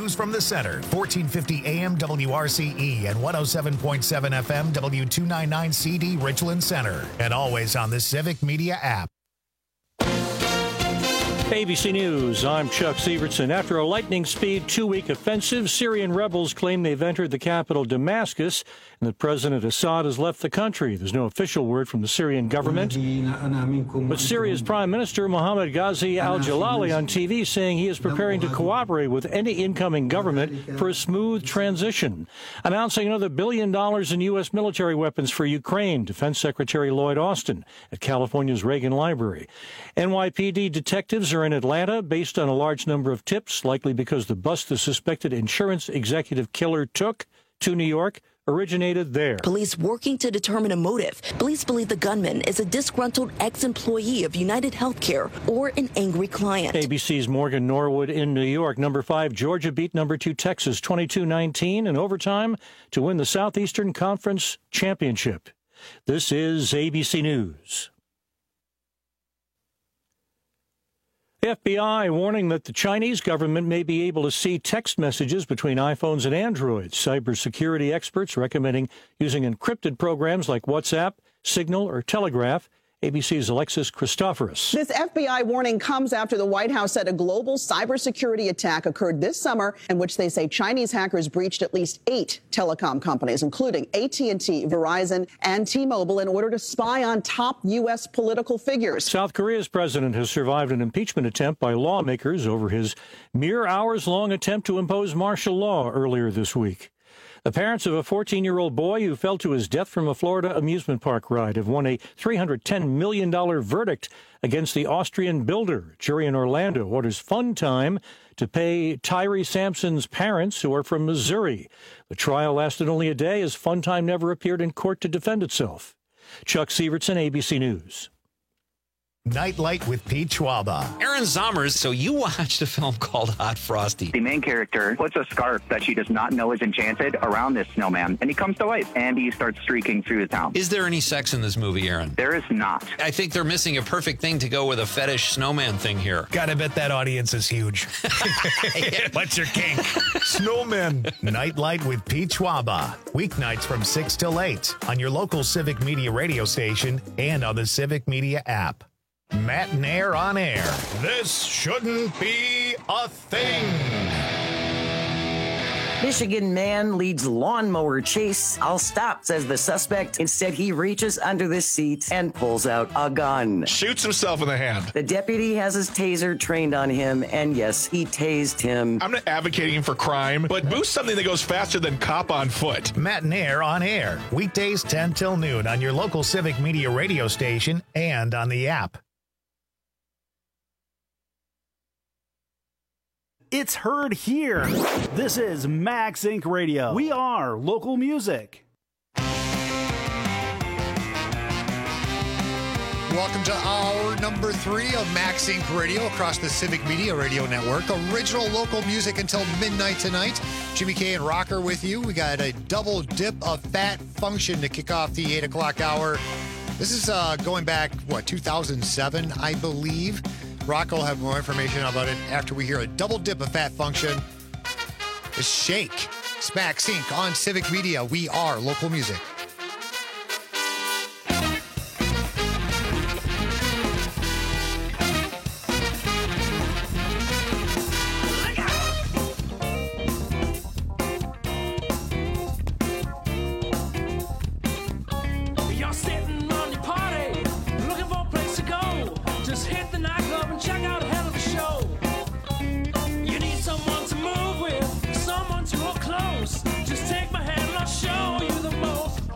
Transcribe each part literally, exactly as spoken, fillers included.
News from the Center, fourteen fifty A M W R C E and one oh seven point seven F M W two ninety-nine C D Richland Center. And always on the Civic Media app. A B C News, I'm Chuck Sievertson. After a lightning-speed two-week offensive, Syrian rebels claim they've entered the capital Damascus and that President Assad has left the country. There's no official word from the Syrian government. But Syria's Prime Minister Mohammed Ghazi al-Jalali on T V saying he is preparing to cooperate with any incoming government for a smooth transition. Announcing another billion dollars in U S military weapons for Ukraine, Defense Secretary Lloyd Austin at California's Reagan Library. N Y P D detectives are in Atlanta based on a large number of tips, likely because the bus the suspected insurance executive killer took to New York originated there. Police working to determine a motive. Police believe the gunman is a disgruntled ex-employee of United Healthcare or an angry client. A B C's Morgan Norwood in New York. Number five, Georgia beat number two, Texas, twenty-two nineteen in overtime to win the Southeastern Conference Championship. This is A B C News. The F B I warning that the Chinese government may be able to see text messages between iPhones and Androids. Cybersecurity experts recommending using encrypted programs like WhatsApp, Signal, or Telegraph. A B C's Alexis Christoforous. This F B I warning comes after the White House said a global cybersecurity attack occurred this summer in which they say Chinese hackers breached at least eight telecom companies, including A T and T, Verizon, and T-Mobile, in order to spy on top U S political figures. South Korea's president has survived an impeachment attempt by lawmakers over his mere hours-long attempt to impose martial law earlier this week. The parents of a fourteen-year-old boy who fell to his death from a Florida amusement park ride have won a three hundred ten million dollars verdict against the Austrian builder. A jury in Orlando orders Fun Time to pay Tyree Sampson's parents, who are from Missouri. The trial lasted only a day as Fun Time never appeared in court to defend itself. Chuck Sievertson, A B C News. Nightlight with Pete Schwaba. Aaron Zommers, so you watched a film called Hot Frosty. The main character puts a scarf that she does not know is enchanted around this snowman, and he comes to life, and he starts streaking through the town. Is there any sex in this movie, Aaron? There is not. I think they're missing a perfect thing to go with a fetish snowman thing here. Gotta bet that audience is huge. What's your kink? Snowmen. Nightlight with Pete Schwaba. Weeknights from six till eight on your local Civic Media radio station and on the Civic Media app. Matt Nair on air. This shouldn't be a thing. Michigan man leads lawnmower chase. I'll stop, says the suspect. Instead, he reaches under the seat and pulls out a gun. Shoots himself in the hand. The deputy has his taser trained on him, and yes, he tased him. I'm not advocating for crime, but boost something that goes faster than cop on foot. Matt Nair on air. Weekdays ten till noon on your local Civic Media radio station and on the app. It's heard here. This is Max Inc Radio. We are local music. Welcome to hour number three of Max Inc Radio across the Civic Media Radio Network. Original local music until midnight tonight. Jimmy K and Rocker with you. We got a double dip of Fat Function to kick off the eight o'clock hour. This is uh, going back, what, two thousand seven, I believe. Rocco will have more information about it after we hear a double dip of Fat Function. The Shake. It's Max Inc on Civic Media. We are local music. Just take my hand and I'll show you the most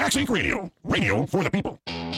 Max Inc Radio. Radio for the people.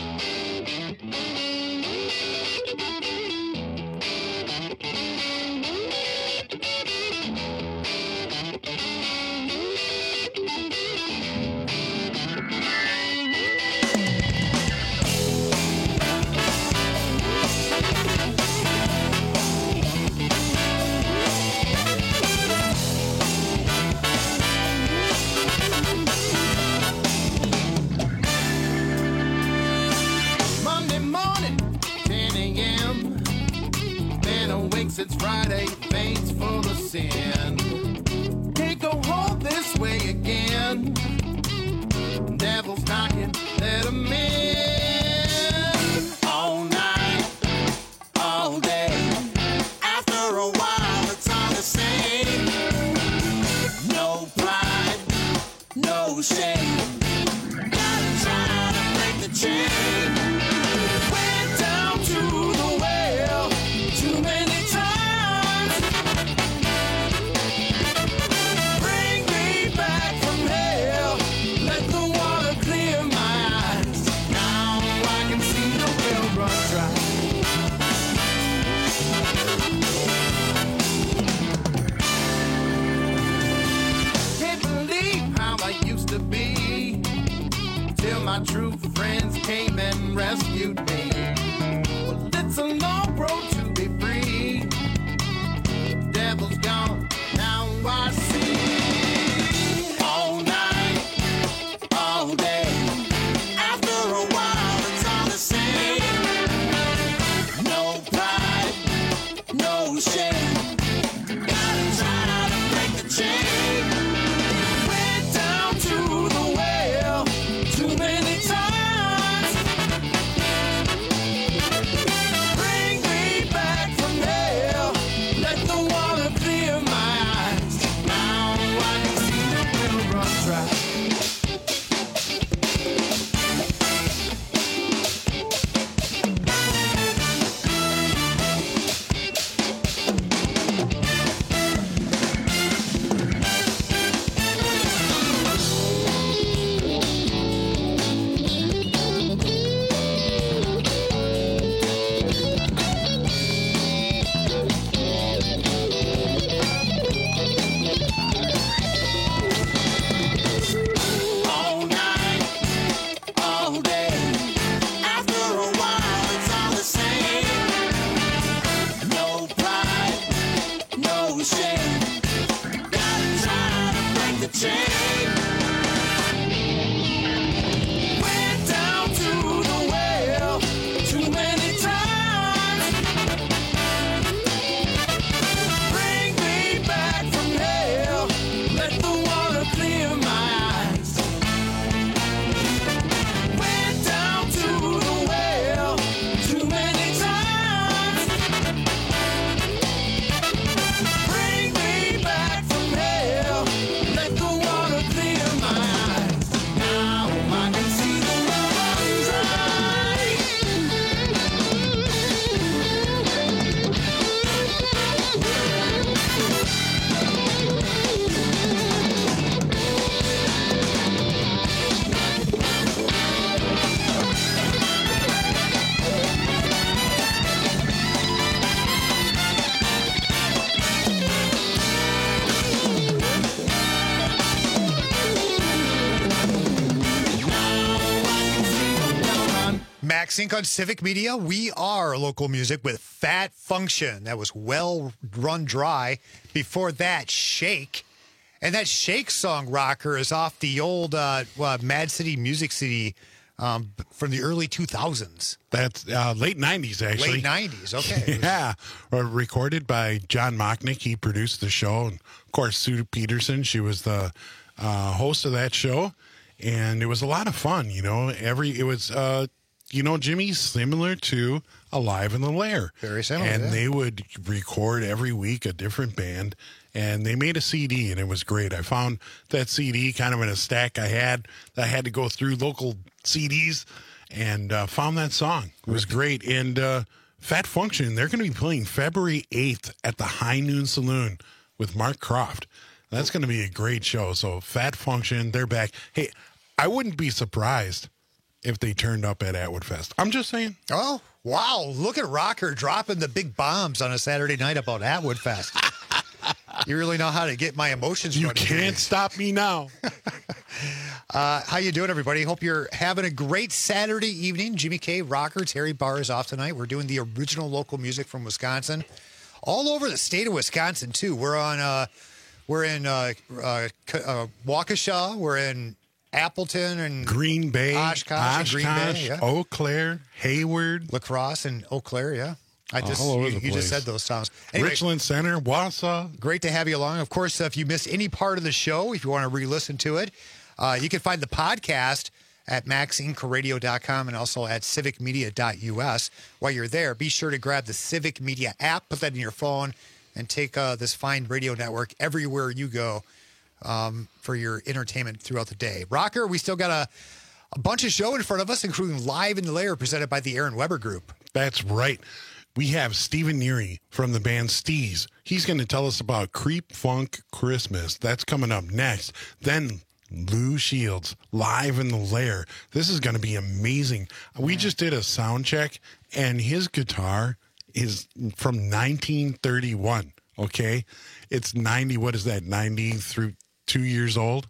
It's Friday, veins full of sin. Can't go home this way again. Devil's knocking, let him in. All night, all day. After a while, it's all the same. No pride, no shame. Gotta try to break the chain. Went down to the well, too many. My true friends came and rescued me. Well, it's a long road to be free. Devil's gone, now I see. All night, all day. After a while, it's all the same. No pride, no shame. Gotta try to break the chain. Went down to the well. Too many times. Bring me back from hell. Let the water clear my eyes. Now I can see the well run dry. Max Inc on Civic Media. We are local music with Fat Function. That was Well Run Dry. Before that, Shake. And that Shake song, Rocker, is off the old uh, uh, Mad City Music City um, from the early two thousands. That's uh, late nineties, actually. Late nineties, okay. Yeah. Uh, recorded by John Mocknick. He produced the show. And, of course, Sue Peterson, she was the uh, host of that show. And it was a lot of fun, you know. Every It was... Uh, You know, Jimmy, similar to Alive in the Lair. Very similar. And yeah. they would record every week a different band, and they made a C D, and it was great. I found that C D kind of in a stack I had. I had to go through local C Ds and uh, found that song. It was great. And uh, Fat Function, they're going to be playing February eighth at the High Noon Saloon with Mark Croft. That's going to be a great show. So Fat Function, they're back. Hey, I wouldn't be surprised if they turned up at Atwood Fest. I'm just saying. Oh, wow. Look at Rocker dropping the big bombs on a Saturday night about Atwood Fest. You really know how to get my emotions. You running. can't stop me now. uh, how you doing, everybody? Hope you're having a great Saturday evening. Jimmy K, Rocker, Terry Barr is off tonight. We're doing the original local music from Wisconsin. All over the state of Wisconsin, too. We're on, uh, we're in uh, uh, uh, Waukesha. We're in Appleton and Green Bay, Oshkosh, Oshkosh, Green Bay, yeah. Eau Claire, Hayward, La Crosse, and Eau Claire, yeah. I just all over you, the you just place. said those towns. Anyway, Richland Center, Wausau. Great to have you along. Of course, if you missed any part of the show, if you want to re-listen to it, uh, you can find the podcast at max inc radio dot com and also at civic media dot u s. While you're there, be sure to grab the Civic Media app, put that in your phone, and take uh, this fine radio network everywhere you go. Um, for your entertainment throughout the day. Rocker, we still got a, a bunch of show in front of us, including Live in the Lair presented by the Aaron Weber Group. That's right. We have Stephen Neary from the band Steez. He's going to tell us about Creep Funk Christmas. That's coming up next. Then Lou Shields, Live in the Lair. This is going to be amazing. We just did a sound check, and his guitar is from nineteen thirty-one, okay? It's ninety, what is that, ninety through two years old?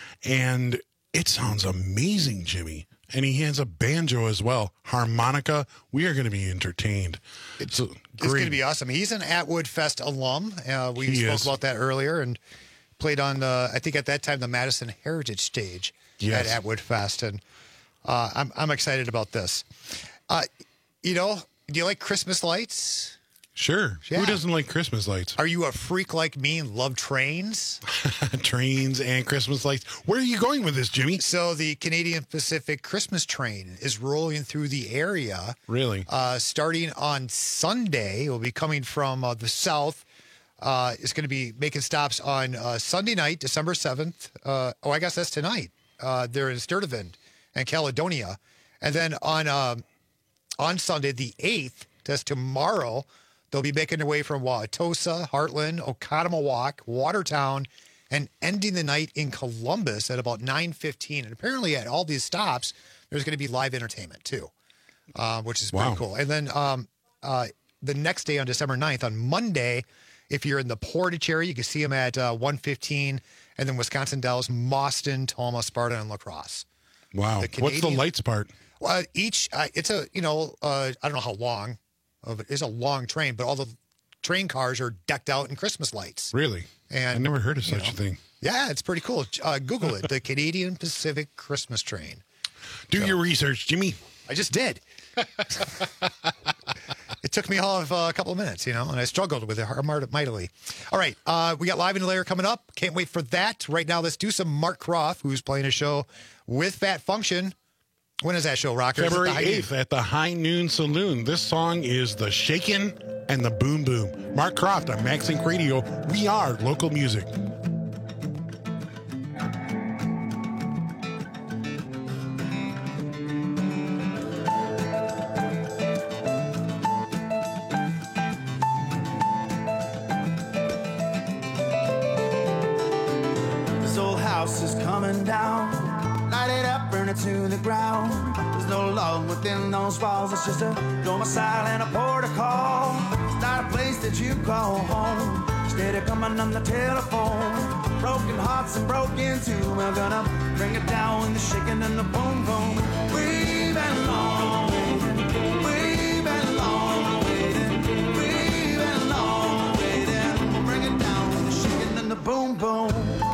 And it sounds amazing, Jimmy. And he has a banjo as well, harmonica. We are going to be entertained. It's, it's going to be awesome. He's an Atwood Fest alum. Uh, we He spoke is. about that earlier and played on, the, I think at that time, the Madison Heritage Stage Yes. at Atwood Fest. And uh, I'm, I'm excited about this. Uh, you know, do you like Christmas lights? Sure. Yeah. Who doesn't like Christmas lights? Are you a freak like me and love trains? Trains and Christmas lights. Where are you going with this, Jimmy? So the Canadian Pacific Christmas train is rolling through the area. Really? Uh, starting on Sunday. It will be coming from uh, the south. Uh, it's going to be making stops on uh, Sunday night, December seventh. Uh, oh, I guess that's tonight. Uh, they're in Sturtevant and Caledonia. And then on um, on Sunday, the eighth, that's tomorrow, they'll be making their way from Wauwatosa, Heartland, Oconomowoc, Watertown, and ending the night in Columbus at about nine fifteen. And apparently at all these stops, there's going to be live entertainment too, uh, which is pretty Wow. cool. And then um, uh, the next day on December ninth, on Monday, if you're in the Portage area, you can see them at uh, one fifteen, and then Wisconsin Dells, Mauston, Toma, Sparta, and La Crosse. Wow. The What's the Canadian- lights part? Well, each, uh, it's a, you know, uh, I don't know how long of it is a long train, but all the train cars are decked out in Christmas lights. Really? And I never heard of you such know, a thing. Yeah, it's pretty cool. Uh, Google it, the Canadian Pacific Christmas train. Do So- your research, Jimmy. I just did. It took me all of uh, a couple of minutes, you know, and I struggled with it hard- mightily. All right, uh, we got Live in the Lair coming up. Can't wait for that. Right now, let's do some Mark Croft, who's playing a show with Fat Function. When is that show, Rocker? Is it the February High Noon? eighth at the High Noon Saloon. This song is The Shakin' and the Boom Boom. Mark Croft on Max Inc Radio. We are local music. This old house is coming down. Light it up, burn it to the ground. There's no love within those walls. It's just a domicile and a protocol. It's not a place that you call home. Steady coming on the telephone. Broken hearts and broken too. We're gonna bring it down with the shaking and the boom boom. We've been long waiting. We've been long waiting. We've been long waiting. We'll bring it down with the shaking and the boom boom.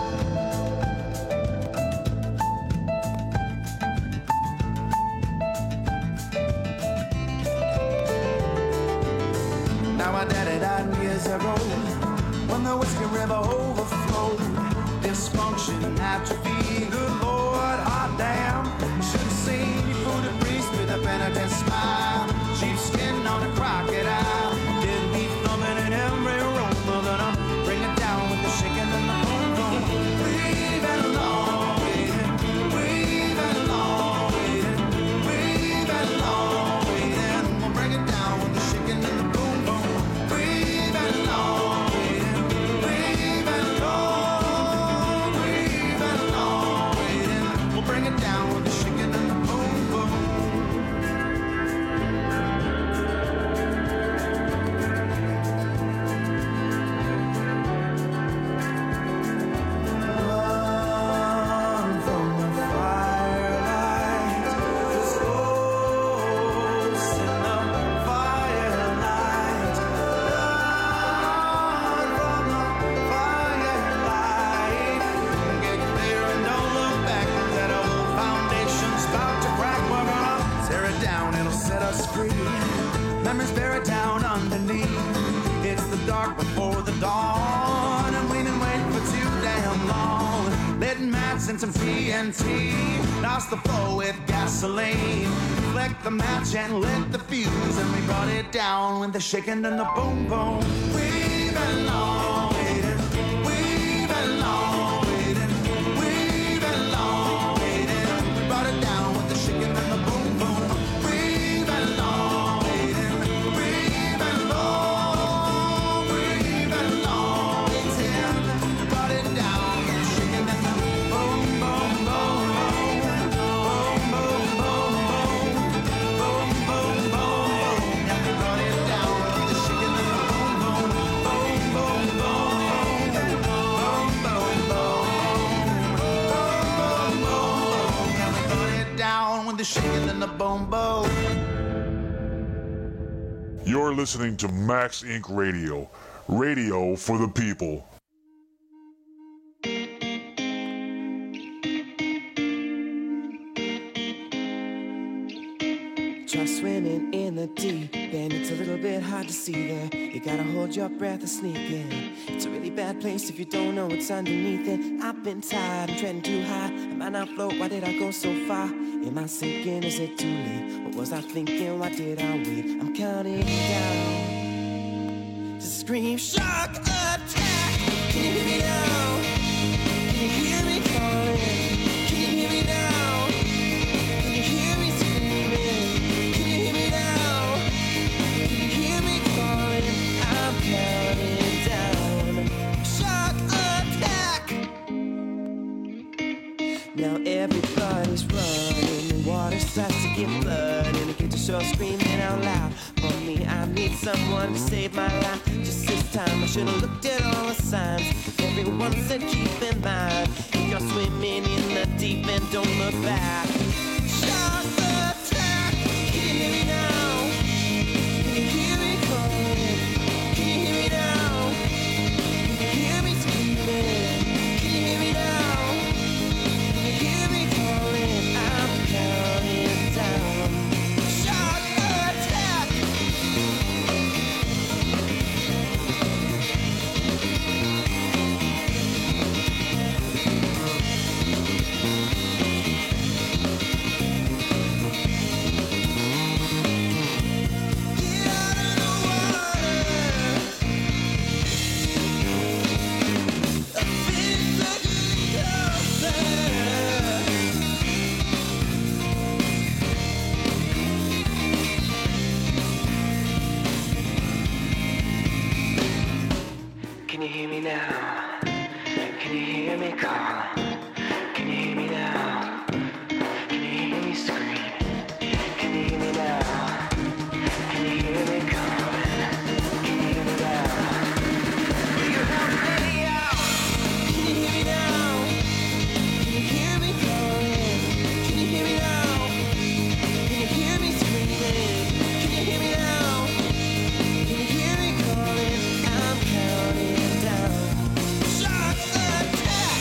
Now my daddy died years ago when the Whiskey River overflowed. Dysfunction, atrophy, good Lord, hot damn. Should have seen you food a priest with a penitent smile. Sheepskin on a crocodile. Dead beef thumping in every room. We're gonna bring it down with the shaking and the boom boom. We've been long waiting. We've been long waiting. We've been long waiting. We'll bring it down with the shaking and the boom boom. We've been long waiting. We've been long. We've been long memories buried down underneath. It's the dark before the dawn, and we've been waiting for too damn long. Letting mats and some T N T, lost the flow with gasoline. Flick the match and lit the fuse, and we brought it down with the shaking and the boom boom. We've been long waiting, we've been long waiting, we've been long waiting. We brought it down with the shaking and the boom boom. We've been long waiting, we've been long, we've been long waiting. We brought it down with the shaking and the boom boom boom boom boom boom boom boom boom boom. Yeah, we brought it down with the shaking and the boom boom boom boom boom boom boom boom boom. Yeah, we brought it down with the shaking and the boom boom. You're listening to Max Incorporated. Radio. Radio for the people. Try swimming in the deep end, it's a little bit hard to see there. You gotta hold your breath and sneak in. It's a really bad place if you don't know what's underneath it. I've been tired, I'm treading too high. I might not float, why did I go so far? Am I sinking, is it too late? What was I thinking, why did I wait? I'm counting down to scream shark attack. Can you hear me now? Can you hear me calling? Can you hear me now? Can you hear me screaming? Can you hear me now? Can you hear me calling? I'm counting down. Shark attack. Now everybody's running, the water starts to get flooded, and get to shore screaming out loud. For me, I need someone to save my life. Just this time I should have looked at all the signs. Everyone said keep in mind, if you're swimming in the deep end, don't look back. Shark attack. Can you hear me now? Can you hear me calling? Can you hear me now? Can you hear me screaming? Can you hear me now? Can you hear me calling? I'm counting down. Shark attack. Can you hear me now? Can you hear me call? Can you hear me now? Can you hear me scream? Can you hear me now? Can you hear me calling? Can you hear me now? Will you help me out? Can you hear me now? Can you hear me calling? Can you hear me now? Can you hear me screaming? Can you hear me now? Can you hear me calling? I'm counting down. Shark attack.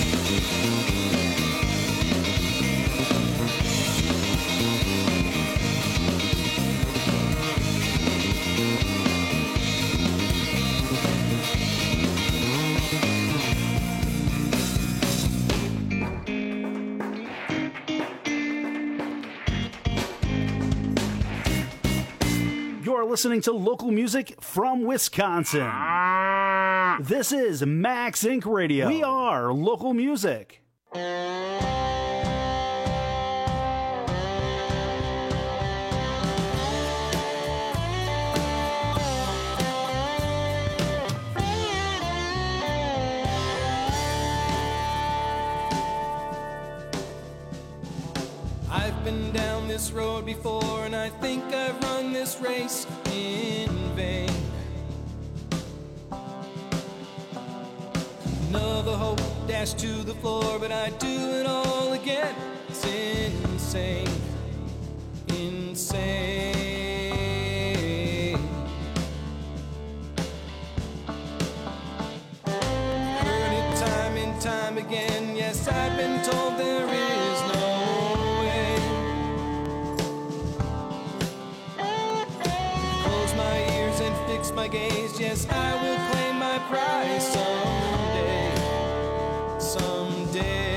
You're listening to local music from Wisconsin. This is Max Incorporated. Radio. We are local music. I've been down this road before, and I think I've run this race in vain. Another hope dashed to the floor, but I do it all again. It's insane, insane. Heard it time and time again. Yes, I've been told there is no way. Close my my gaze. Yes, I will claim my prize someday, someday.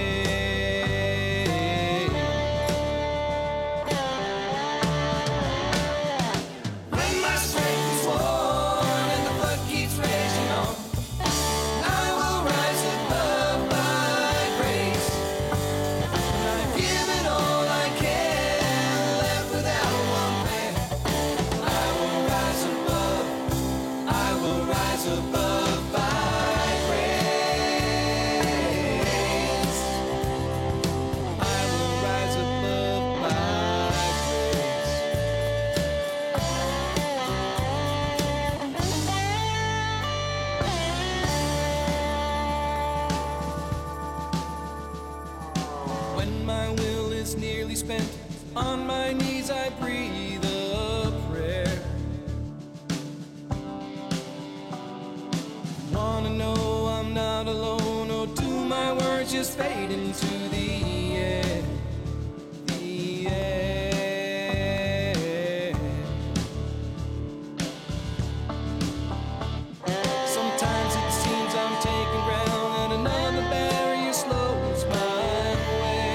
When my strength is worn and the blood keeps raging on, I will rise above by grace. When I've given all I can, left without one plan, I will rise above, I will rise above by grace. I will rise above by grace. When my will is nearly spent, on my knees I breathe a prayer. Wanna know I'm not alone, or do my words just fade into the air? The air. Sometimes it seems I'm taking ground and another barrier slows my way.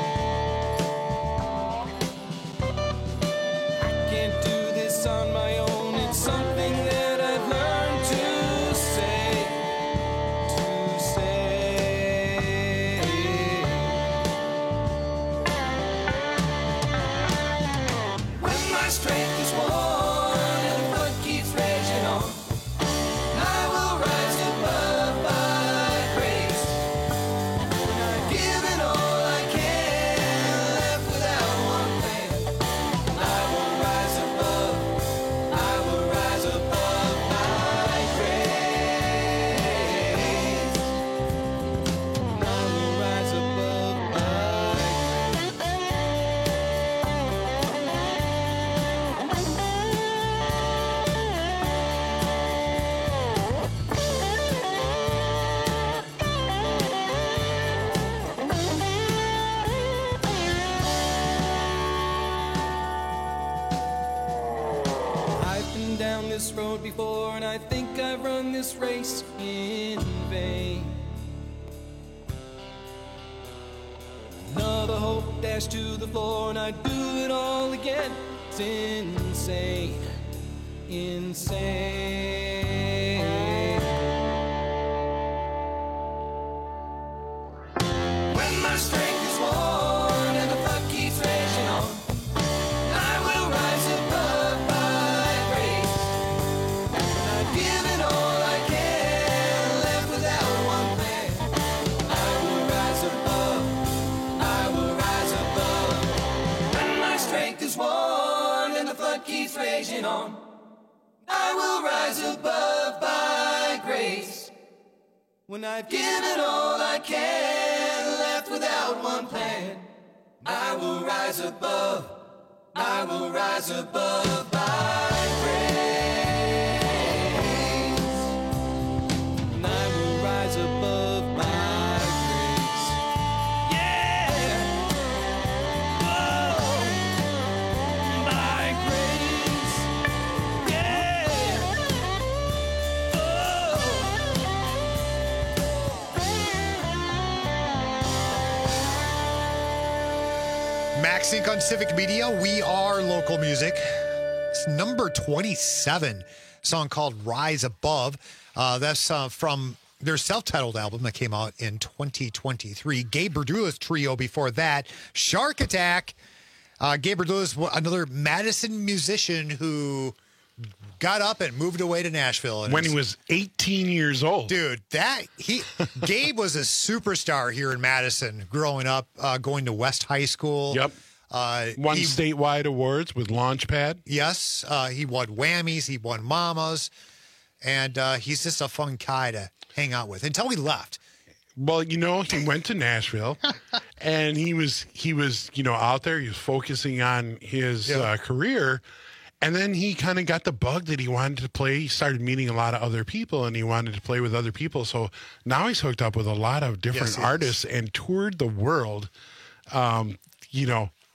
I can't do this on my own. It's something that I've learned to say, to say. When my strength is worn and the blood keeps raging on, I will rise above by grace. When I've given all I can, left without one plan, I will rise above, I will rise above by grace. I will rise above by I've been down this road before, and I think I've run this race in vain. Another hope dashed to the floor, and I do it all again. It's insane, insane. When my strength is worn and the blood keeps raging on, I will rise above by grace. When I've given all I can, left without one plan, I will rise above, I will rise above. When my strength is worn and the flood keeps raging on, I will rise above by grace. When I've given all I can, left without one plan, I will rise above, I will rise above by grace. And I will rise above by grace. Yeah. Oh, by grace. Yeah. Max Inc on Civic Media. We are local music. It's number twenty-seven, song called Rise Above. Uh, that's uh, from their self-titled album that came out in twenty twenty-three. Gabe Berdula's trio before that. Shark Attack. Uh, Gabe Berdula's another Madison musician who got up and moved away to Nashville. And when he was eighteen years old. Dude, that he Gabe was a superstar here in Madison growing up, uh, going to West High School. Yep. Uh, won he, statewide awards with Launchpad. Yes. Uh, he won Whammies. He won Mamas. And uh, he's just a fun guy to hang out with until he left. Well, you know, he went to Nashville and he was, he was, you know, out there. He was focusing on his Yeah. uh, career. And then he kind of got the bug that he wanted to play. He started meeting a lot of other people and he wanted to play with other people. So now he's hooked up with a lot of different Yes, he artists is. and toured the world. Um, you know,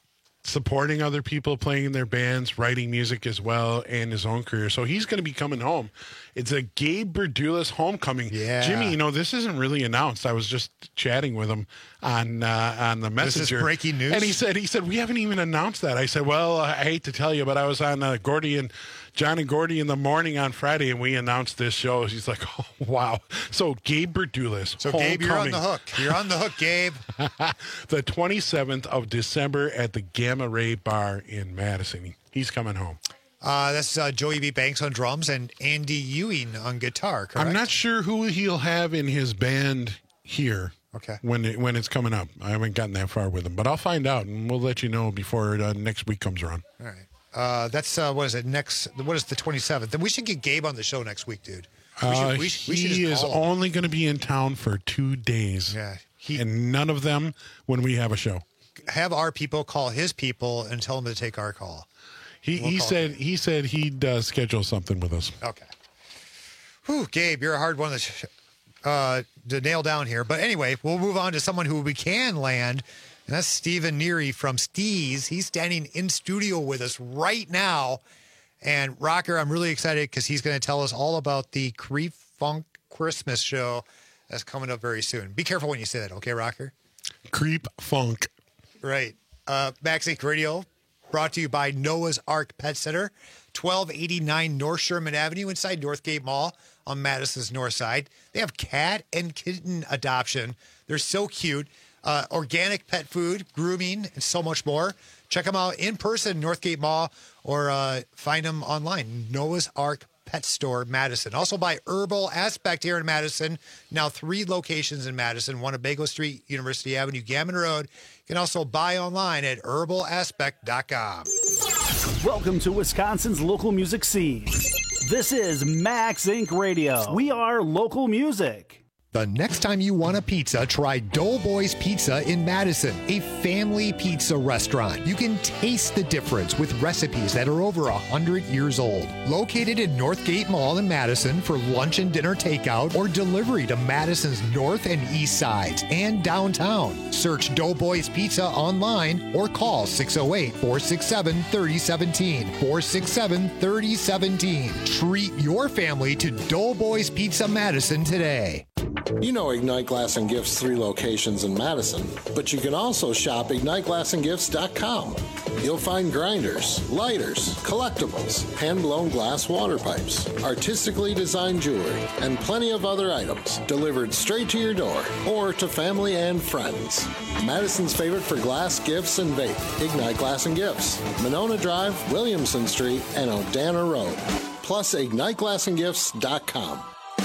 supporting other people playing in their bands, writing music as well, and his own career. So he's going to be coming home. It's a Gabe Berdulis homecoming. Yeah. Jimmy, you know, this isn't really announced. I was just chatting with him on uh, on the Messenger. This is breaking news? And he said, he said, we haven't even announced that. I said, well, I hate to tell you, but I was on uh, Gordy and John and Gordy in the morning on Friday, and we announced this show. He's like, oh, wow. So Gabe Berdulis. So, Gabe, you're on the hook. You're on the hook, Gabe. The twenty-seventh of December at the Gamma Ray Bar in Madison. He's coming home. Uh, that's uh, Joey B. Banks on drums and Andy Ewing on guitar, correct? I'm not sure who he'll have in his band here. Okay. When it, when it's coming up. I haven't gotten that far with him, but I'll find out, and we'll let you know before uh, next week comes around. All right. Uh, that's, uh, what is it, next, what is the twenty-seventh? Then we should get Gabe on the show next week, dude. We should, Uh, we should, we should he just is call him. only going to be in town for two days. Yeah. and none of them when we have a show. Have our people call his people and tell them to take our call. He We'll he call said he said he'd uh, schedule something with us. Okay. Whew, Gabe, you're a hard one to, uh, to nail down here. But anyway, we'll move on to someone who we can land, and that's Stephen Neary from Steez. He's standing in studio with us right now. And Rocker, I'm really excited because he's going to tell us all about the Creep Funk Christmas show that's coming up very soon. Be careful when you say that, okay, Rocker? Creep Funk. Right. Uh, Max Inc Radio, brought to you by Noah's Ark Pet Center, twelve eighty-nine North Sherman Avenue inside Northgate Mall on Madison's north side. They have cat and kitten adoption. They're so cute. Uh, organic pet food, grooming, and so much more. Check them out in person, Northgate Mall, or uh, find them online, Noah's Ark Pet Store, Madison. Also by Herbal Aspect here in Madison. Now three locations in Madison, one at Bago Street, University Avenue, Gammon Road. You can also buy online at herbal aspect dot com. Welcome to Wisconsin's local music scene. This is Max Incorporated. Radio. We are local music. The next time you want a pizza, try Doughboys Pizza in Madison, a family pizza restaurant. You can taste the difference with recipes that are over one hundred years old. Located in Northgate Mall in Madison for lunch and dinner takeout or delivery to Madison's north and east sides and downtown. Search Doughboys Pizza online or call six oh eight, four six seven, three oh one seven, four six seven, three oh one seven. Treat your family to Doughboys Pizza Madison today. You know Ignite Glass and Gifts' three locations in Madison, but you can also shop ignite glass and gifts dot com. You'll find grinders, lighters, collectibles, hand-blown glass water pipes, artistically designed jewelry, and plenty of other items delivered straight to your door or to family and friends. Madison's favorite for glass, gifts, and vape, Ignite Glass and Gifts, Monona Drive, Williamson Street, and Odana Road. Plus ignite glass and gifts dot com.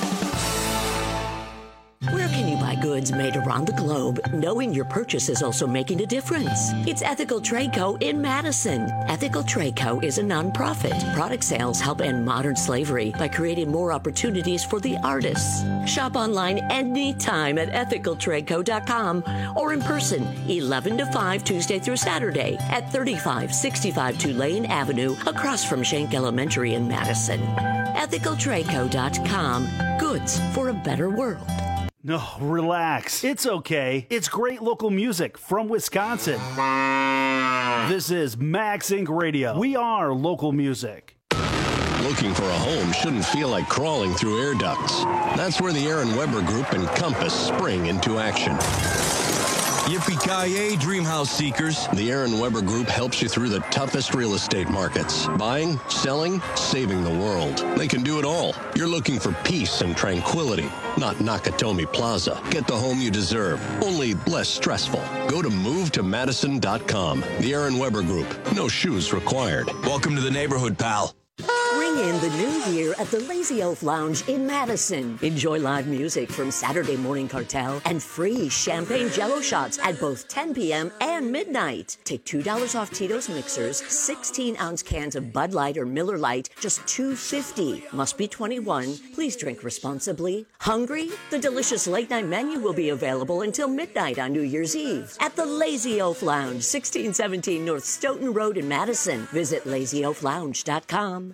Where can you buy goods made around the globe, knowing your purchase is also making a difference? It's Ethical Trade Co. in Madison. Ethical Trade Co. is a nonprofit. Product sales help end modern slavery by creating more opportunities for the artists. Shop online anytime at ethical trade co dot com or in person, eleven to five, Tuesday through Saturday at thirty-five sixty-five Tulane Avenue, across from Schenck Elementary in Madison. ethical trade co dot com. Goods for a better world. No, relax. It's okay. It's great local music from Wisconsin. This is Max Incorporated. Radio. We are local music. Looking for a home shouldn't feel like crawling through air ducts. That's where the Aaron Weber Group and Compass spring into action. Yippee-ki-yay, dream house seekers. The Aaron Weber Group helps you through the toughest real estate markets. Buying, selling, saving the world. They can do it all. You're looking for peace and tranquility, not Nakatomi Plaza. Get the home you deserve, only less stressful. Go to move to madison dot com. The Aaron Weber Group. No shoes required. Welcome to the neighborhood, pal. Ring in the new year at the Lazy Elf Lounge in Madison. Enjoy live music from Saturday Morning Cartel and free champagne jello shots at both ten p.m. and midnight. Take two dollars off Tito's mixers, sixteen ounce cans of Bud Light or Miller Lite, just two dollars and fifty cents. Must be twenty-one. Please drink responsibly. Hungry? The delicious late night menu will be available until midnight on New Year's Eve at the Lazy Elf Lounge, sixteen seventeen North Stoughton Road in Madison. Visit lazy elf lounge dot com.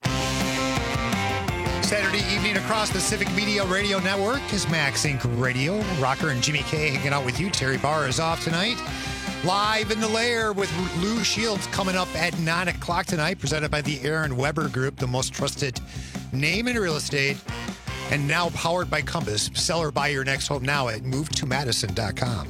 Saturday evening across the Civic Media Radio Network is Max Incorporated. Radio. Rocker and Jimmy K hanging out with you. Terry Barr is off tonight. Live in the Lair with Lou Shields coming up at nine o'clock tonight, presented by the Aaron Weber Group, the most trusted name in real estate, and now powered by Compass. Sell or buy your next home now at move to madison dot com.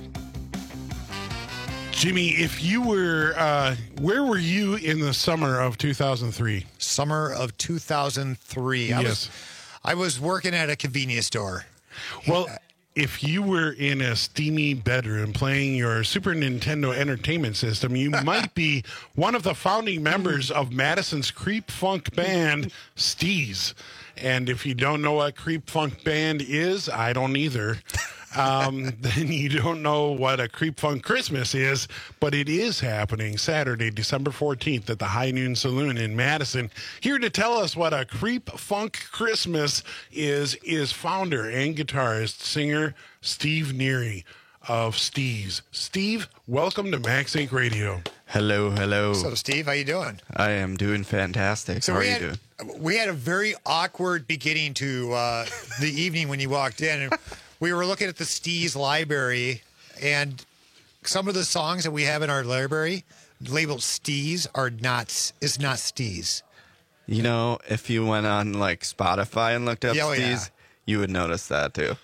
Jimmy, if you were, uh, where were you in the summer of two thousand three? Summer of two thousand three. I Yes. was, I was working at a convenience store. Well, if you were in a steamy bedroom playing your Super Nintendo Entertainment System, you might be one of the founding members of Madison's Creep Funk band, Steez. And if you don't know what Creep Funk band is, I don't either. Um, then you don't know what a Creep Funk Christmas is, but it is happening Saturday, December fourteenth at the High Noon Saloon in Madison. Here to tell us what a Creep Funk Christmas is, is founder and guitarist, singer Steve Neary of Steez. Steve, welcome to Max Inc Radio. Hello, hello. So, Steve, how you doing? I am doing fantastic. So how are we you had, doing? We had a very awkward beginning to uh, the evening when you walked in. And we were looking at the Steez library, and some of the songs that we have in our library labeled Steez are not, is not Steez. You know, if you went on like Spotify and looked up Yeah, oh, Steez, yeah. you would notice that too.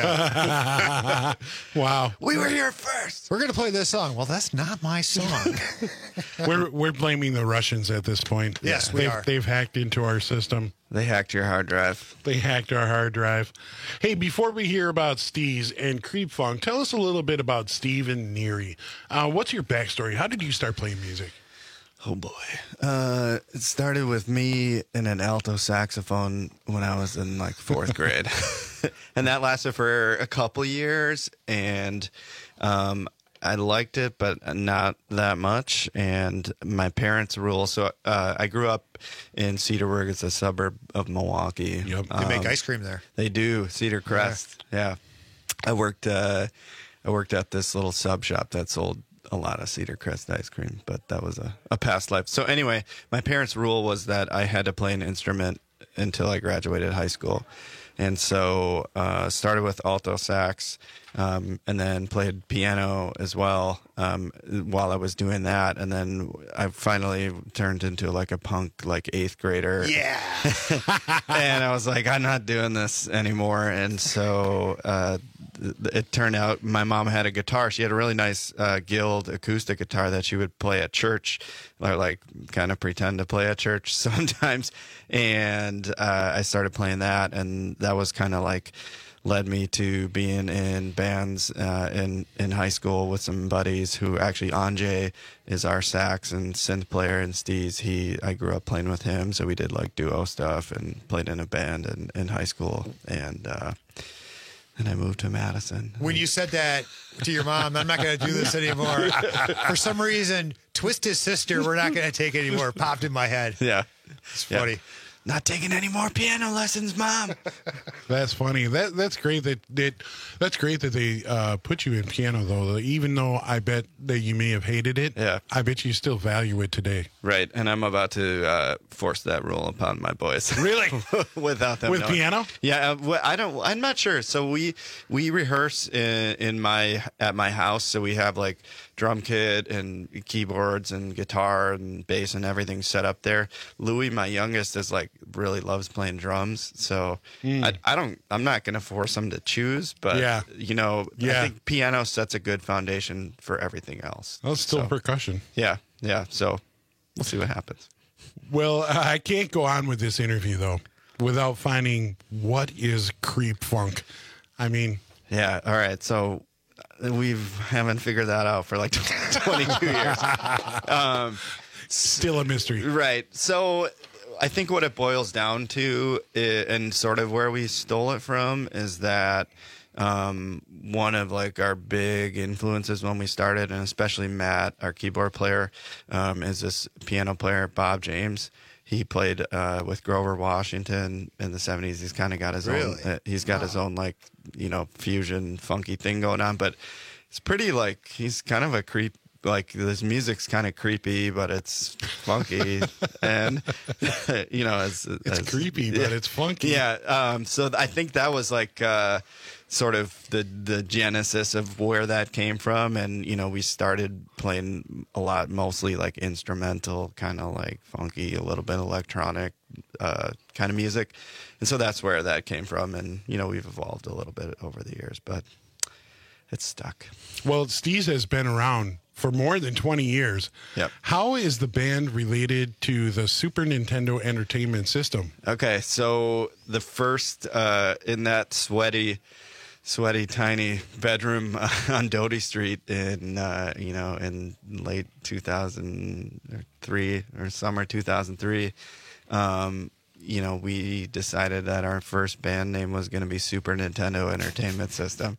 Yeah. Wow. We were here first. We're going to play this song. Well, that's not my song. We're we're blaming the Russians at this point. Yes, we they've, are. They've hacked into our system. They hacked your hard drive. They hacked our hard drive. Hey, before we hear about Steez and Creep Funk, tell us a little bit about Steve and Neary. Uh, what's your backstory? How did you start playing music? Oh boy. Uh, it started with me in an alto saxophone when I was in like fourth grade. And that lasted for a couple years, and um, I liked it, but not that much. And my parents' rule. So uh, I grew up in Cedarburg. It's a suburb of Milwaukee. Yep. They make ice cream there. They do. Cedar Crest. Yeah. I worked. Uh, I worked at this little sub shop that sold a lot of Cedar Crest ice cream, but that was a, a past life. So anyway, my parents' rule was that I had to play an instrument until I graduated high school. And so uh, started with alto sax, um, and then played piano as well um, while I was doing that. And then I finally turned into like a punk, like eighth grader. Yeah. And I was like, I'm not doing this anymore. And so uh, th- it turned out my mom had a guitar. She had a really nice uh, Guild acoustic guitar that she would play at church, or like kind of pretend to play at church sometimes. And uh, I started playing that, and that was kind of like led me to being in bands uh, in in high school with some buddies who actually Anjay is our sax and synth player in Steez. He I grew up playing with him, so we did like duo stuff and played in a band in, in high school, and uh, and I moved to Madison. When you said that to your mom, I'm not going to do this anymore. For some reason, Twisted Sister, we're not going to take anymore, popped in my head. Yeah. It's funny. Yeah. Not taking any more piano lessons, Mom. That's funny. That that's great that, that that's great that they uh, put you in piano though. Even though I bet that you may have hated it, yeah, I bet you still value it today. Right, and I'm about to uh, force that rule upon my boys. Really? Without them with knowing. piano? Yeah, uh, I don't. I'm not sure. So we we rehearse in, in my at my house. So we have like drum kit and keyboards and guitar and bass and everything set up there. Louis, my youngest, is like really loves playing drums. So Mm. I, I don't. I'm not going to force him to choose. But Yeah. you know, Yeah. I think piano sets a good foundation for everything else. Well, it's still So, percussion. yeah, yeah. So we'll see what happens. Well, I can't go on with this interview though without finding what is creep funk. I mean, Yeah. All right. So we haven't figured that out for like twenty-two years. Um, still a mystery. Right. So I think what it boils down to, i- and sort of where we stole it from, is that um, one of like our big influences when we started, and especially Matt, our keyboard player, um, is this piano player, Bob James. He played uh, with Grover Washington in the seventies. He's kind of got his Really? own, uh, he's got his own like, you know, fusion funky thing going on, but it's pretty like, he's kind of a creep like this music's kind of creepy, but it's funky, and you know, as, It's as, creepy, but it's funky. Yeah. Um, so I think that was like uh, sort of the the genesis of where that came from, and you know, we started playing a lot, mostly like instrumental, kind of like funky, a little bit electronic uh, kind of music, and so that's where that came from, and you know, we've evolved a little bit over the years, but it's stuck. Well, Steez has been around for more than twenty years. Yep. How is the band related to the Super Nintendo Entertainment System? Okay, so the first uh, in that sweaty, sweaty, tiny bedroom uh, on Doty Street in uh, you know in late two thousand three or summer two thousand three, um, you know, we decided that our first band name was going to be Super Nintendo Entertainment System.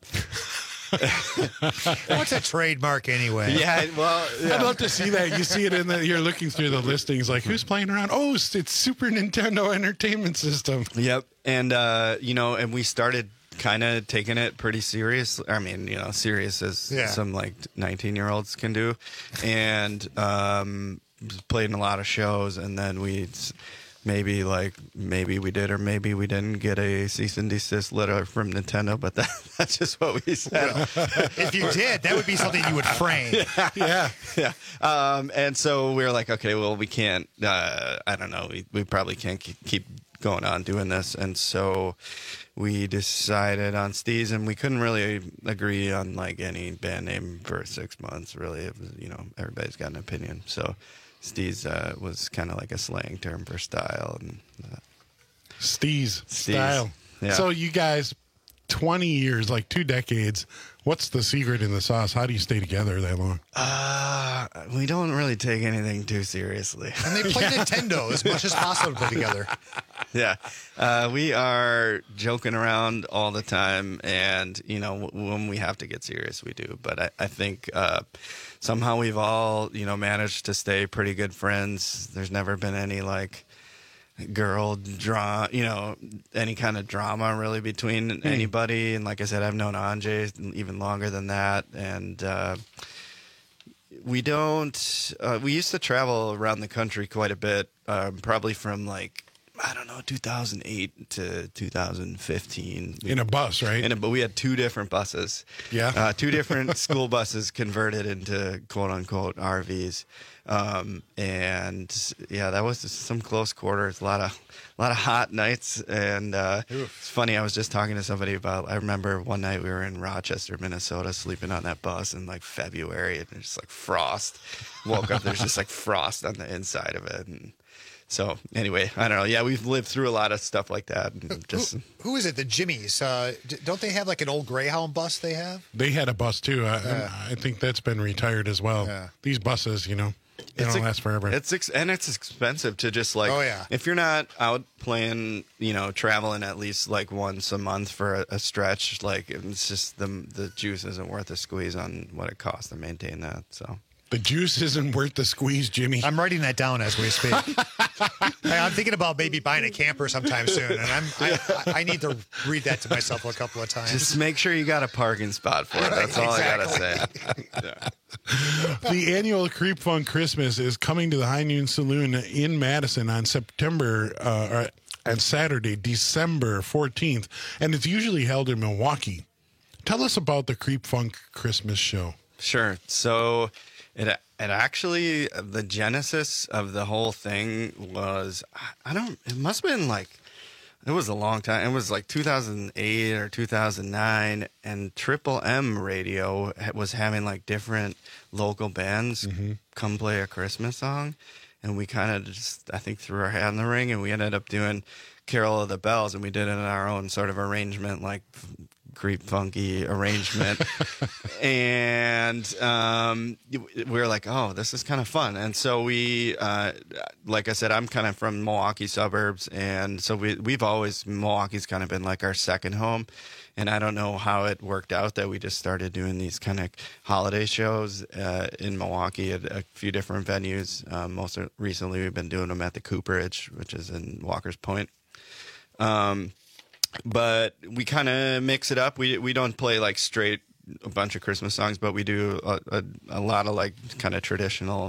What's a trademark anyway? Yeah, well, yeah. I'd love to see that. You see it in the, you're looking through the listings, like who's playing around? Oh, it's it's Super Nintendo Entertainment System. Yep. And, uh, you know, and we started kind of taking it pretty serious. I mean, you know, serious as Yeah. some like nineteen year olds can do. And, um, played in a lot of shows. And then we maybe like, maybe we did, or maybe we didn't get a cease and desist letter from Nintendo, but that, that's just what we said. If you did, that would be something you would frame. Yeah, yeah, yeah. Um, and so we were like, okay, well, we can't. Uh, I don't know. We we probably can't keep, keep going on doing this, and so we decided on Steez, and we couldn't really agree on like any band name for six months. Really, it was, you know, everybody's got an opinion. So Steez uh, was kind of like a slang term for style, and uh, Steez, Steez. style. Yeah. So you guys, twenty years, like two decades. What's the secret in the sauce? How do you stay together that long? Uh, we don't really take anything too seriously. And they play Nintendo as much as possible together. Yeah. Uh, we are joking around all the time. And, you know, w- when we have to get serious, we do. But I, I think uh, somehow we've all, you know, managed to stay pretty good friends. There's never been any, like, girl drama, you know, any kind of drama really between Hmm. anybody. And like I said, I've known Anjay even longer than that. And uh, we don't, uh, we used to travel around the country quite a bit, um, probably from like, I don't know, two thousand eight to two thousand fifteen. In a bus, right? In a, but we had two different buses. Yeah. Uh, two different school buses converted into quote unquote R Vs. Um, and yeah, that was just some close quarters, a lot of, a lot of hot nights. And, uh, it's funny. I was just talking to somebody about, I remember one night we were in Rochester, Minnesota, sleeping on that bus in like February, and there's like frost. Woke up, there's just like frost on the inside of it. And so anyway, I don't know. Yeah, we've lived through a lot of stuff like that. And just Who, who is it? The Jimmies. Uh, d- don't they have like an old Greyhound bus they have? They had a bus too. I, Yeah. I think that's been retired as well. Yeah. These buses, you know, they don't ex- last forever. It's ex- and it's expensive to just like. Oh, yeah. If you're not out playing, you know, traveling at least like once a month for a, a stretch, like it's just the the juice isn't worth the squeeze on what it costs to maintain that. So. The juice isn't worth the squeeze, Jimmy. I'm writing that down as we speak. Hey, I'm thinking about maybe buying a camper sometime soon, and I'm I, I need to read that to myself a couple of times. Just make sure you got a parking spot for it. That's all I gotta say. The annual Creep Funk Christmas is coming to the High Noon Saloon in Madison on September uh, or on Saturday, December fourteenth, and it's usually held in Milwaukee. Tell us about the Creep Funk Christmas show. Sure. So it it actually, the genesis of the whole thing was, I don't, it must have been like, it was a long time. It was like two thousand eight or two thousand nine, and Triple M Radio was having like different local bands come play a Christmas song. And we kind of just, I think, threw our hat in the ring, and we ended up doing Carol of the Bells, and we did it in our own sort of arrangement, like creep funky arrangement. And um, we were like, oh, this is kind of fun. And so we, uh, like I said, I'm kind of from Milwaukee suburbs. And so we, we've always, Milwaukee's kind of been like our second home. And I don't know how it worked out that we just started doing these kind of holiday shows uh, in Milwaukee at a few different venues. Um, most recently, we've been doing them at the Cooperage, which is in Walker's Point. Um, but we kind of mix it up. We we don't play like straight a bunch of Christmas songs, but we do a, a, a lot of like kind of traditional.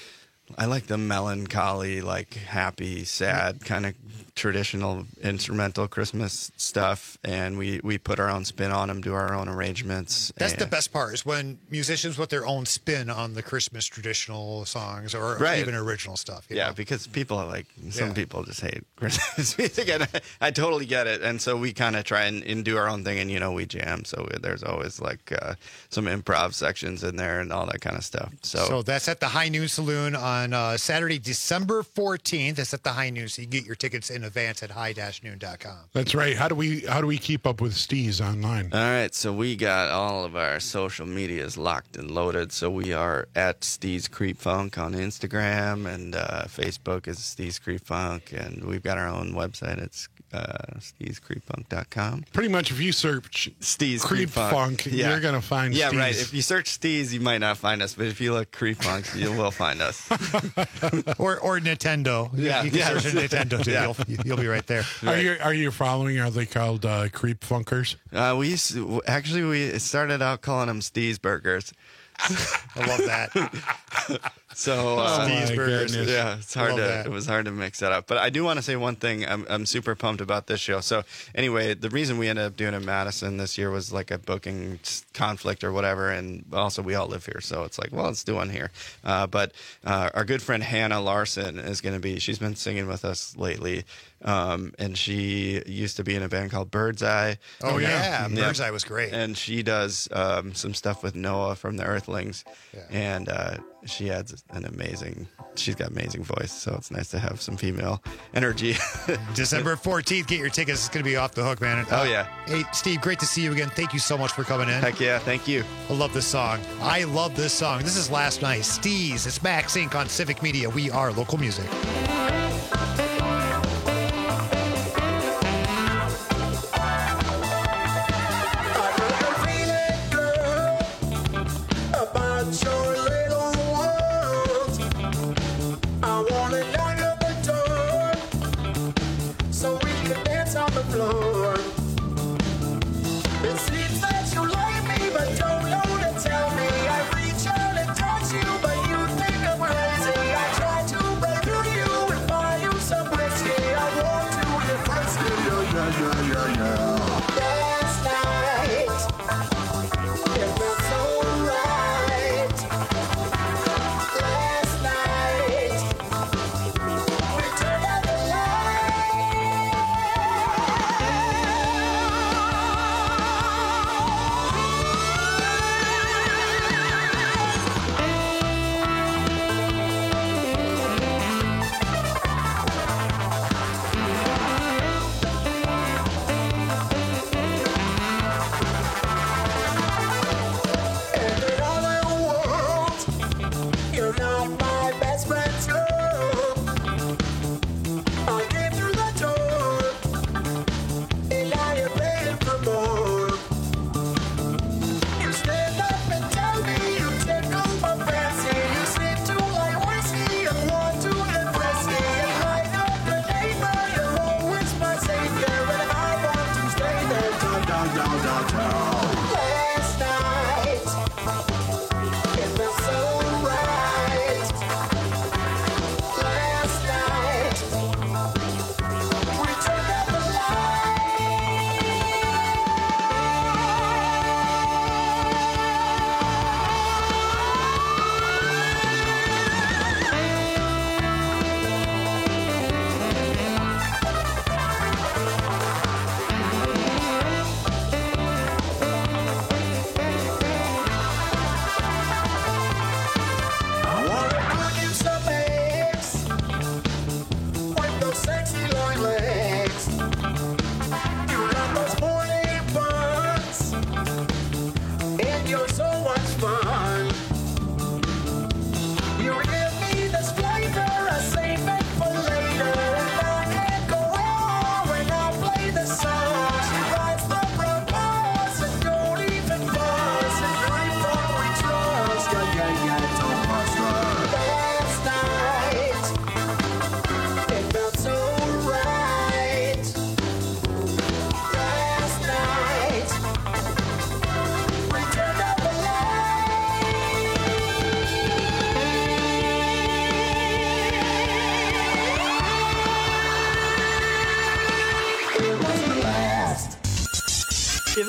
I like the melancholy, like happy, sad kind of traditional instrumental Christmas stuff, and we, we put our own spin on them, do our own arrangements. That's and, the best part is when musicians put their own spin on the Christmas traditional songs or Right. even original stuff. you Yeah, know? because people are like, some Yeah. people just hate Christmas music, and I, I totally get it. And so we kind of try and, and do our own thing, and, you know, we jam. So there's always like uh, some improv sections in there and all that kind of stuff. So, So that's at the High Noon Saloon on uh, Saturday, December fourteenth. That's at the High Noon, so you can get your tickets in advance at high dash noon dot com. That's right. How do we how do we keep up with Steez online? all right, so we got all of our social medias locked and loaded. So we are at Steez Creep Funk on Instagram, and uh, Facebook is Steez Creep Funk, and we've got our own website. It's uh, steez creep funk dot com. Pretty much, if you search Steez Creep Funk, you're gonna find Yeah, Steez. right. If you search Steez, you might not find us, but if you look Creep Funk, you will find us. or or Nintendo. Yeah, you can yeah. search Nintendo too. Yeah. You'll, you'll be right there. Are you are you following? Are they called uh, Creep Funkers? Uh, we used to, actually we started out calling them Steez Burgers. I love that. So uh, Steez Burgers. yeah, it's hard Love to that. it was hard to mix that up. But I do want to say one thing. I'm I'm super pumped about this show. So anyway, the reason we ended up doing it in Madison this year was like a booking s- conflict or whatever, and also we all live here, so it's like, well, let's do one here. Uh, but uh, our good friend Hannah Larson is going to be. She's been singing with us lately. Um, and she used to be in a band called Birdseye. Oh, yeah. Yeah. Birdseye was great. And she does um, some stuff with Noah from the Earthlings. And uh, she adds an amazing, she's got amazing voice. So it's nice to have some female energy. December fourteenth, get your tickets. It's going to be off the hook, man. Oh, yeah. Hey, Steve, great to see you again. Thank you so much for coming in. Heck yeah, thank you. I love this song. I love this song. This is Last Night. Steez. It's Max Incorporated on Civic Media. We are local music. About your little world, I wanna knock at the door so we can dance on the floor. It seems that you like me, but don't know to tell me. I reach out and touch you, but you think I'm crazy. I try to break through you and fall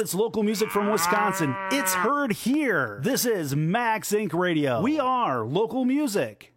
it's local music from Wisconsin, it's heard here. This is Max Incorporated. Radio. We are local music.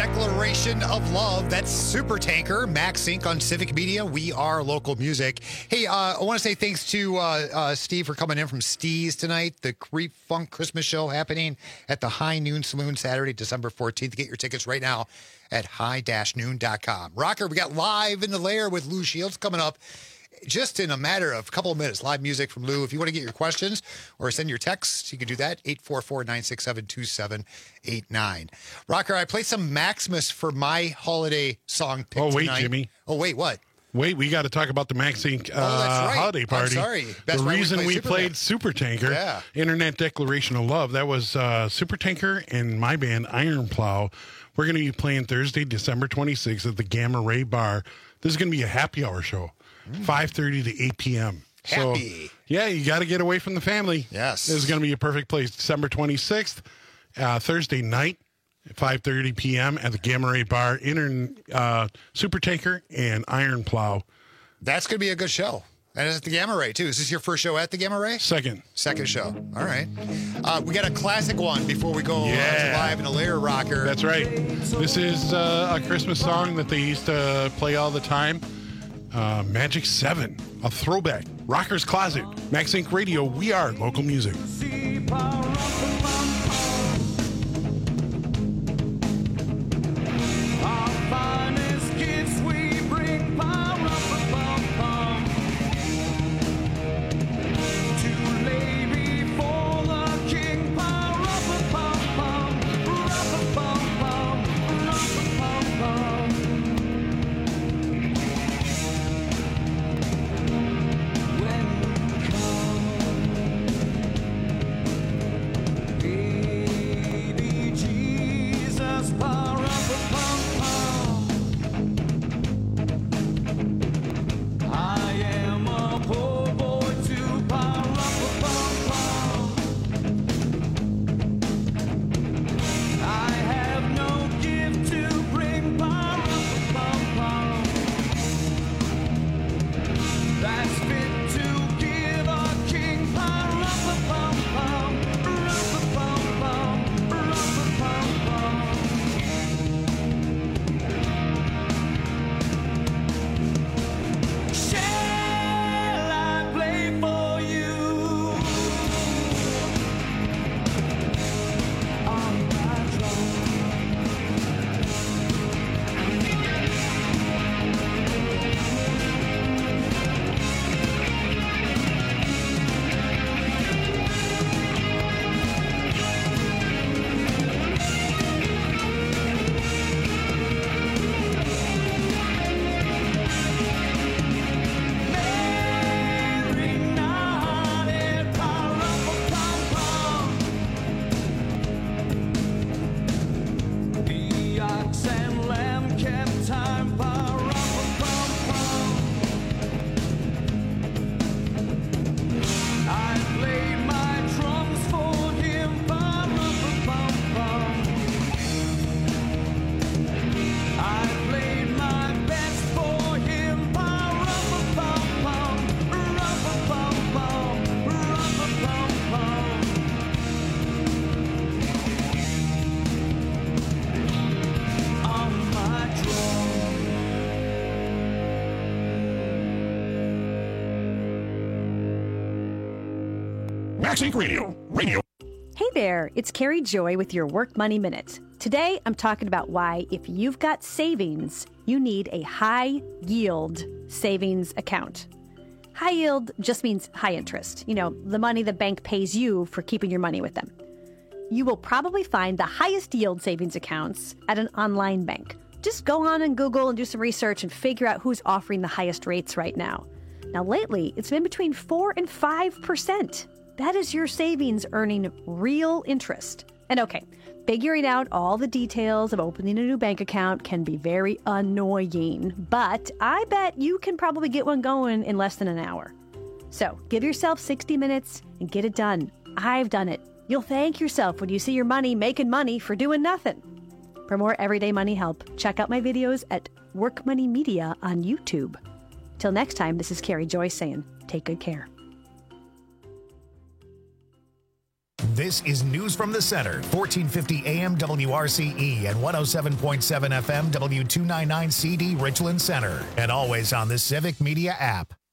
Declaration of Love. That's Super Tanker, Max Inc on Civic Media. We are local music. Hey, uh, I want to say thanks to uh, uh, Steve for coming in from Steez tonight. The Creep Funk Christmas show happening at the High Noon Saloon Saturday, December fourteenth. Get your tickets right now at high dash noon dot com. Rocker, we got Live in the Lair with Lou Shields coming up just in a matter of a couple of minutes. Live music from Lou. If you want to get your questions or send your texts, you can do that. eight four four, nine six seven, two seven eight nine. Rocker, I played some Maximus for my holiday song pick Oh, wait, tonight. Jimmy. Oh, wait, what? Wait, we got to talk about the Max Inc Uh, Oh, that's right. holiday I'm party. sorry. That's the why we reason played we Superman. played Super Tanker, Yeah. Internet Declaration of Love, that was uh, Super Tanker and my band, Iron Plow. We're going to be playing Thursday, December twenty-sixth at the Gamma Ray Bar. This is going to be a happy hour show, five thirty to eight p.m. Happy. So, yeah, you got to get away from the family. Yes. This is going to be a perfect place. December twenty-sixth, uh, Thursday night, five thirty p.m. at the Gamma Ray Bar. Inter, uh, Super Tanker and Iron Plow. That's going to be a good show. And it's at the Gamma Ray, too. Is this your first show at the Gamma Ray? Second. Second show. All right. Uh, we got a classic one before we go Yeah. uh, to Live in a Lair, Rocker. That's right. This is uh, a Christmas song that they used to play all the time. Uh, Magic seven, a throwback. Rocker's Closet. Max Inc Radio. We are local music. Max Inc Radio. Radio. Hey there, it's Carrie Joy with your Work Money Minute. Today, I'm talking about why, if you've got savings, you need a high yield savings account. High yield just means high interest. You know, the money the bank pays you for keeping your money with them. You will probably find the highest yield savings accounts at an online bank. Just go on and Google and do some research and figure out who's offering the highest rates right now. Now, lately, it's been between four and five percent. That is your savings earning real interest. And okay, figuring out all the details of opening a new bank account can be very annoying, but I bet you can probably get one going in less than an hour. So give yourself sixty minutes and get it done. I've done it. You'll thank yourself when you see your money making money for doing nothing. For more everyday money help, check out my videos at Work Money Media on YouTube. Till next time, this is Carrie Joy saying, take good care. This is News from the Center, fourteen fifty A M W R C E and one oh seven point seven F M W two ninety-nine C D Richland Center. And always on the Civic Media app.